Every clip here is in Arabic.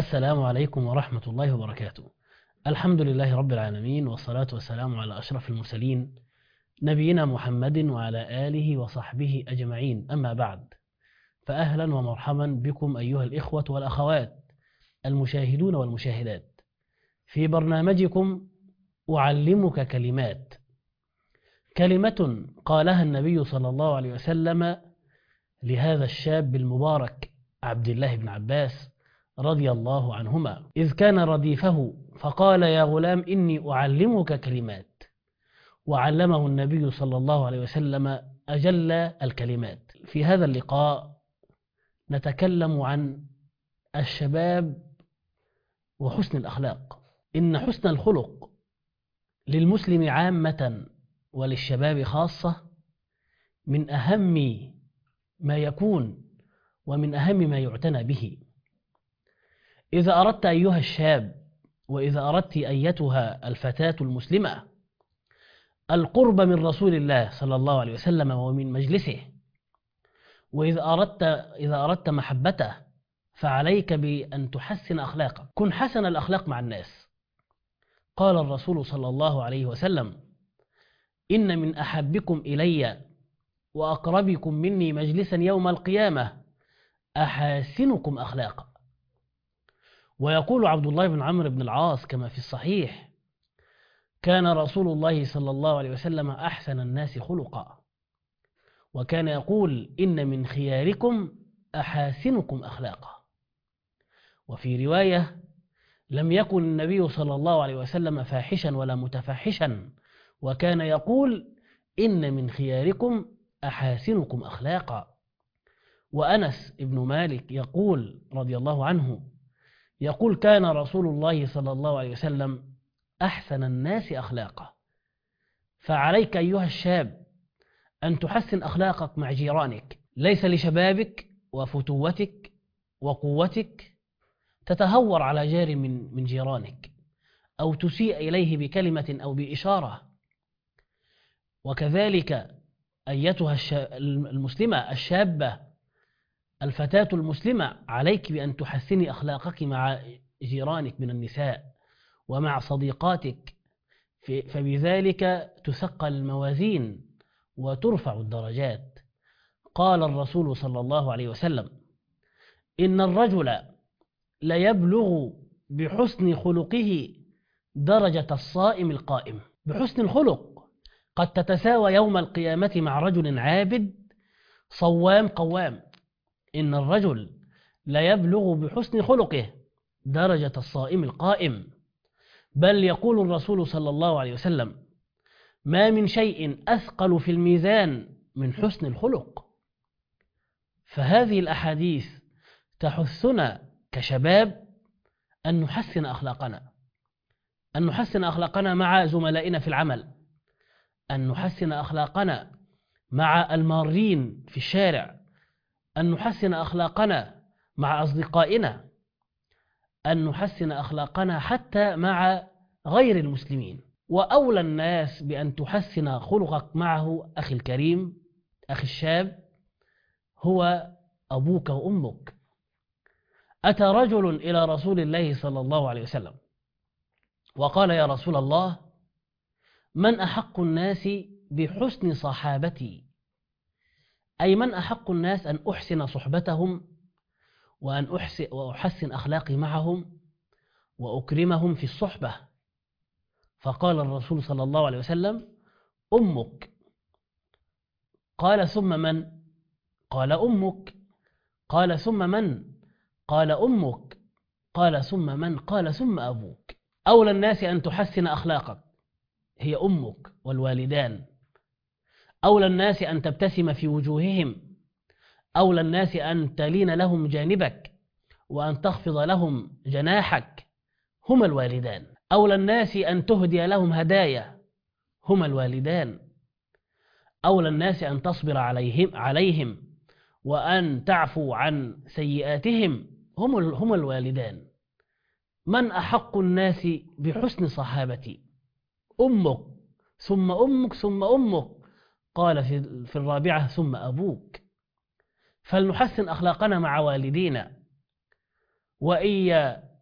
السلام عليكم ورحمة الله وبركاته. الحمد لله رب العالمين، والصلاة والسلام على أشرف المرسلين نبينا محمد وعلى آله وصحبه أجمعين، أما بعد، فأهلا ومرحبا بكم أيها الإخوة والأخوات المشاهدون والمشاهدات في برنامجكم أعلمك كلمات. كلمة قالها النبي صلى الله عليه وسلم لهذا الشاب المبارك عبد الله بن عباس رضي الله عنهما، إذ كان رديفه فقال: يا غلام إني أعلمك كلمات. وعلمه النبي صلى الله عليه وسلم أجل الكلمات. في هذا اللقاء نتكلم عن الشباب وحسن الأخلاق. إن حسن الخلق للمسلم عامة وللشباب خاصة من أهم ما يكون ومن أهم ما يعتنى به. إذا أردت أيها الشاب، وإذا أردت أيتها الفتاة المسلمة القرب من رسول الله صلى الله عليه وسلم ومن مجلسه، وإذا أردت محبته، فعليك بأن تحسن أخلاقك. كن حسن الأخلاق مع الناس. قال الرسول صلى الله عليه وسلم: إن من أحبكم إلي وأقربكم مني مجلسا يوم القيامة أحاسنكم أخلاقا. ويقول عبد الله بن عمرو بن العاص كما في الصحيح: كان رسول الله صلى الله عليه وسلم أحسن الناس خلقا، وكان يقول: إن من خياركم أحاسنكم أخلاقا. وفي رواية: لم يكن النبي صلى الله عليه وسلم فاحشا ولا متفحشا، وكان يقول: إن من خياركم أحاسنكم أخلاقا. وأنس بن مالك يقول رضي الله عنه، يقول: كان رسول الله صلى الله عليه وسلم أحسن الناس أخلاقا. فعليك أيها الشاب أن تحسن أخلاقك مع جيرانك. ليس لشبابك وفتوتك وقوتك تتهور على جار من جيرانك، أو تسيء إليه بكلمة أو بإشارة. وكذلك أيتها المسلمة الشابة الفتاة المسلمة، عليك بأن تحسني أخلاقك مع جيرانك من النساء ومع صديقاتك، فبذلك تثقل الموازين وترفع الدرجات. قال الرسول صلى الله عليه وسلم: إن الرجل ليبلغ بحسن خلقه درجة الصائم القائم. بحسن الخلق قد تتساوى يوم القيامة مع رجل عابد صوام قوام. إن الرجل ليبلغ بحسن خلقه درجة الصائم القائم. بل يقول الرسول صلى الله عليه وسلم: ما من شيء أثقل في الميزان من حسن الخلق. فهذه الأحاديث تحثنا كشباب أن نحسن أخلاقنا، أن نحسن أخلاقنا مع زملائنا في العمل، أن نحسن أخلاقنا مع المارين في الشارع، أن نحسن أخلاقنا مع أصدقائنا، أن نحسن أخلاقنا حتى مع غير المسلمين. وأولى الناس بأن تحسن خلقك معه أخي الكريم، أخي الشاب، هو أبوك وأمك. أتى رجل إلى رسول الله صلى الله عليه وسلم وقال: يا رسول الله، من أحق الناس بحسن صحابتي؟ أي من أحق الناس أن أحسن صحبتهم وأحسن أخلاقي معهم وأكرمهم في الصحبة. فقال الرسول صلى الله عليه وسلم: أمك. قال: ثم من؟ قال: أمك. قال: ثم من؟ قال: أمك. قال: ثم من؟ قال: ثم أبوك. أولى الناس أن تحسن أخلاقك هي أمك والوالدان. أولى الناس أن تبتسم في وجوههم. أولى الناس أن تلين لهم جانبك وأن تخفض لهم جناحك هما الوالدان. أولى الناس أن تهدي لهم هدايا هما الوالدان. أولى الناس أن تصبر عليهم وأن تعفو عن سيئاتهم هما الوالدان. من أحق الناس بحسن صحابتي؟ أمك، ثم أمك، ثم أمك. قال في الرابعة: ثم أبوك. فلنحسن أخلاقنا مع والدينا. وإن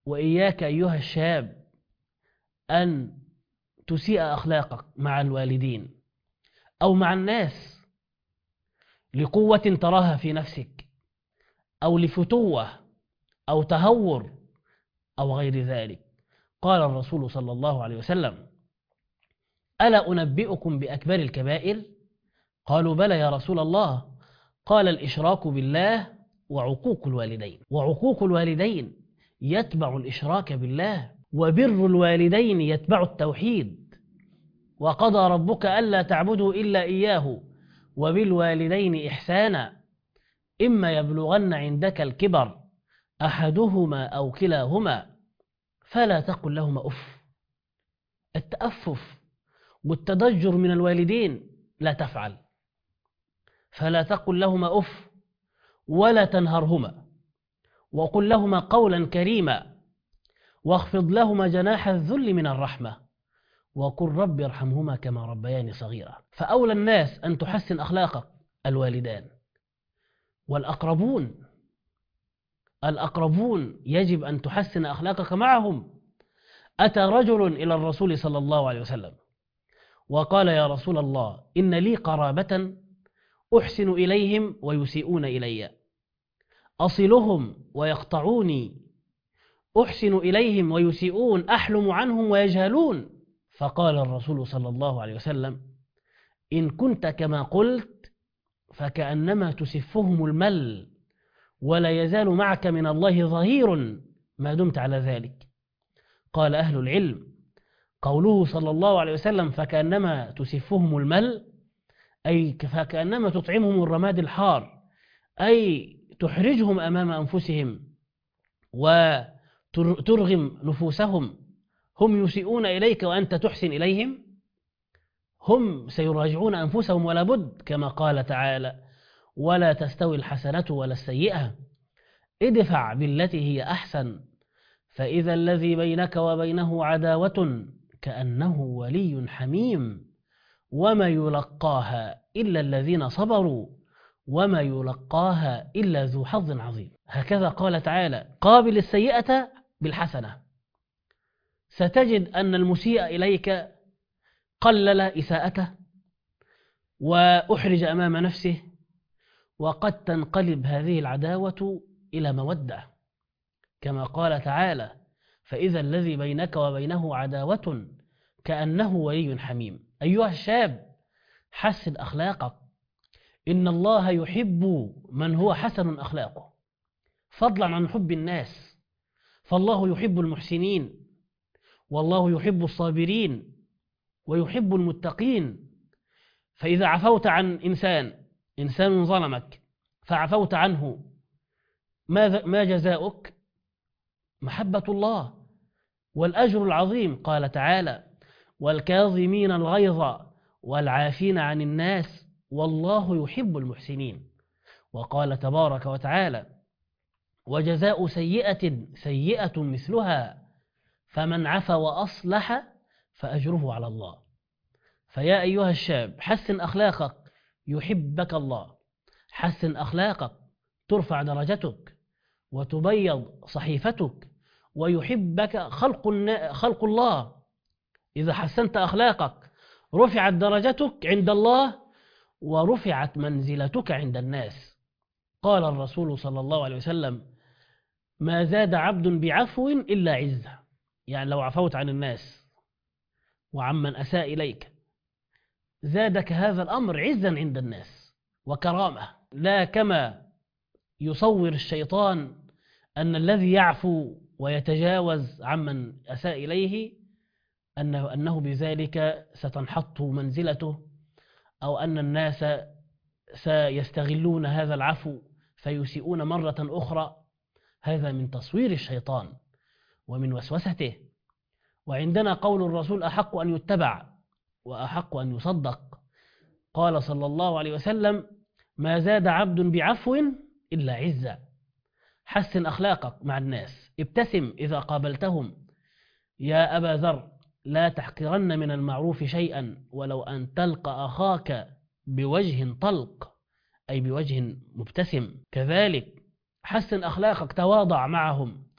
وإياك أيها الشاب أن تسيء أخلاقك مع الوالدين أو مع الناس لقوة تراها في نفسك أو لفتوة أو تهور أو غير ذلك. قال الرسول صلى الله عليه وسلم: ألا أنبئكم بأكبر الكبائر؟ قالوا: بلى يا رسول الله. قال: الإشراك بالله وعقوق الوالدين. وعقوق الوالدين يتبع الإشراك بالله، وبر الوالدين يتبع التوحيد. وقضى ربك ألا تعبدوا إلا إياه وبالوالدين إحسانا إما يبلغن عندك الكبر أحدهما أو كلاهما فلا تقل لهما أف. التأفف والتضجر من الوالدين لا تفعل، فلا تقل لهما أف ولا تنهرهما، وقل لهما قولا كريما، واخفض لهما جناح الذل من الرحمة، وقل رب ارحمهما كما ربياني صغيرا. فأولى الناس أن تحسن أخلاقك الوالدان والأقربون. الأقربون يجب أن تحسن أخلاقك معهم. أتى رجل إلى الرسول صلى الله عليه وسلم وقال: يا رسول الله، إن لي قرابة أحسن إليهم ويسيئون إلي، أصلهم ويقطعوني، أحسن إليهم ويسيئون، أحلم عنهم ويجهلون. فقال الرسول صلى الله عليه وسلم: إن كنت كما قلت فكأنما تسفهم المل، ولا يزال معك من الله ظهير ما دمت على ذلك. قال أهل العلم: قوله صلى الله عليه وسلم فكأنما تسفهم المل، أي فكأنما تطعمهم الرماد الحار، أي تحرجهم أمام أنفسهم وترغم نفوسهم. هم يسيئون إليك وأنت تحسن إليهم، هم سيراجعون أنفسهم ولا بد، كما قال تعالى: ولا تستوي الحسنة ولا السيئة ادفع بالتي هي أحسن فإذا الذي بينك وبينه عداوة كأنه ولي حميم وما يلقاها إلا الذين صبروا وما يلقاها إلا ذو حظ عظيم. هكذا قال تعالى: قابل السيئة بالحسنة. ستجد أن المسيء إليك قلل إساءته وأحرج أمام نفسه، وقد تنقلب هذه العداوة إلى مودة، كما قال تعالى: فإذا الذي بينك وبينه عداوة كأنه ولي حميم. أيها الشاب، حسن أخلاقك، إن الله يحب من هو حسن أخلاقه، فضلا عن حب الناس، فالله يحب المحسنين، والله يحب الصابرين ويحب المتقين. فإذا عفوت عن إنسان ظلمك فعفوت عنه، ما جزاؤك؟ محبة الله والأجر العظيم. قال تعالى: والكاظمين الغيظ والعافين عن الناس والله يحب المحسنين. وقال تبارك وتعالى: وجزاء سيئة سيئة مثلها فمن عفا وأصلح فأجره على الله. فيا أيها الشاب، حسن أخلاقك يحبك الله، حسن أخلاقك ترفع درجتك وتبيض صحيفتك ويحبك خلق الله. إذا حسنت أخلاقك رفعت درجتك عند الله ورفعت منزلتك عند الناس. قال الرسول صلى الله عليه وسلم: ما زاد عبد بعفو إلا عزة. يعني لو عفوت عن الناس وعمن أساء إليك زادك هذا الأمر عزا عند الناس وكرامة، لا كما يصور الشيطان أن الذي يعفو ويتجاوز عمن أساء إليه أنه بذلك ستنحط منزلته، أو أن الناس سيستغلون هذا العفو فيسيئون مرة أخرى. هذا من تصوير الشيطان ومن وسوسته. وعندنا قول الرسول أحق أن يتبع وأحق أن يصدق. قال صلى الله عليه وسلم: ما زاد عبد بعفو إلا عزة. حسن أخلاقك مع الناس، ابتسم إذا قابلتهم. يا أبا ذر، لا تحقرن من المعروف شيئا ولو أن تلقى أخاك بوجه طلق، أي بوجه مبتسم. كذلك حسن أخلاقك، تواضع معهم.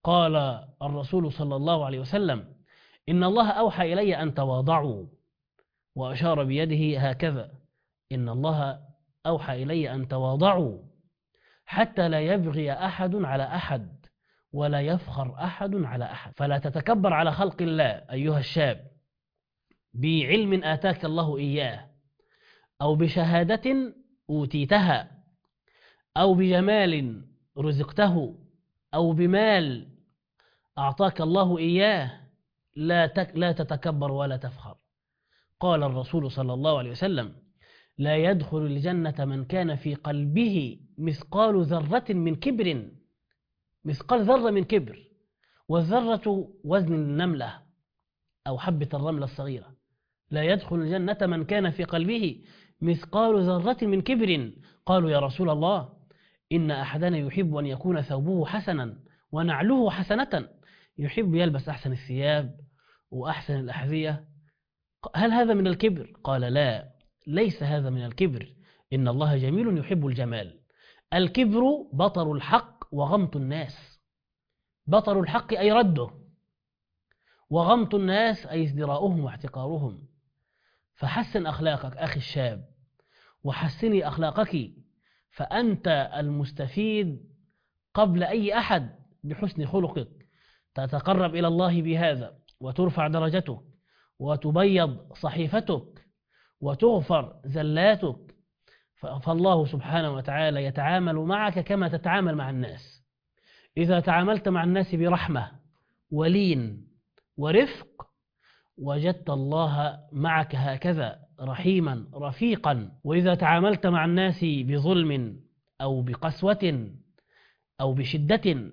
قال الرسول صلى الله عليه وسلم: إن الله أوحى إلي أن تواضعوا، وأشار بيده هكذا: إن الله أوحى إلي أن تواضعوا حتى لا يبغي أحد على أحد ولا يفخر أحد على أحد. فلا تتكبر على خلق الله أيها الشاب بعلم آتاك الله إياه، أو بشهادة أوتيتها، أو بجمال رزقته، أو بمال أعطاك الله إياه. لا تتكبر ولا تفخر. قال الرسول صلى الله عليه وسلم: لا يدخل الجنة من كان في قلبه مثقال ذرة من كبر. مثقال ذرة من كبر، والذرة وزن النملة أو حبة الرملة الصغيرة. لا يدخل الجنة من كان في قلبه مثقال ذرة من كبر. قالوا: يا رسول الله، إن أحدنا يحب أن يكون ثوبه حسنا ونعله حسنة. يحب يلبس أحسن الثياب وأحسن الأحذية. هل هذا من الكبر؟ قال: لا، ليس هذا من الكبر، إن الله جميل يحب الجمال. الكبر بطر الحق وغمط الناس. بطر الحق أي رده، وغمط الناس أي ازدراؤهم واحتقارهم. فحسن أخلاقك أخي الشاب، وحسني أخلاقك، فأنت المستفيد قبل أي أحد بحسن خلقك. تتقرب إلى الله بهذا، وترفع درجتك، وتبيض صحيفتك، وتغفر زلاتك. فالله سبحانه وتعالى يتعامل معك كما تتعامل مع الناس. إذا تعاملت مع الناس برحمة ولين ورفق، وجدت الله معك هكذا رحيما رفيقا. وإذا تعاملت مع الناس بظلم أو بقسوة أو بشدة،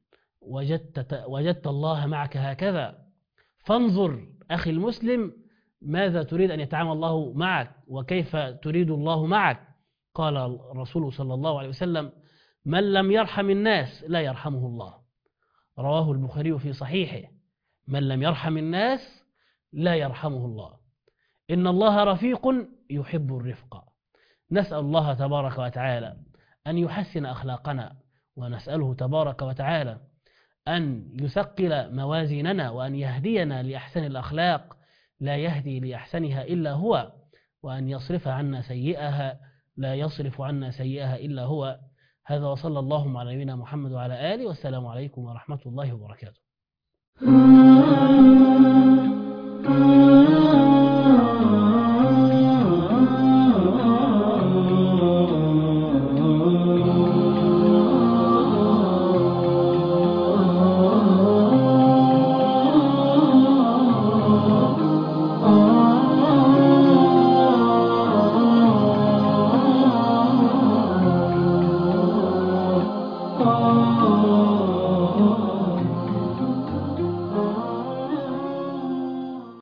وجدت الله معك هكذا. فانظر أخي المسلم، ماذا تريد أن يتعامل الله معك، وكيف تريد الله معك. قال الرسول صلى الله عليه وسلم: من لم يرحم الناس لا يرحمه الله. رواه البخاري في صحيحه: من لم يرحم الناس لا يرحمه الله. إن الله رفيق يحب الرفق. نسأل الله تبارك وتعالى أن يحسن أخلاقنا، ونسأله تبارك وتعالى أن يثقل موازيننا، وأن يهدينا لأحسن الأخلاق لا يهدي لأحسنها إلا هو، وأن يصرف عنا سيئها لا يصرف عنا سيئها إلا هو. هذا، وصلى الله على نبينا محمد وعلى آله، والسلام عليكم ورحمة الله وبركاته.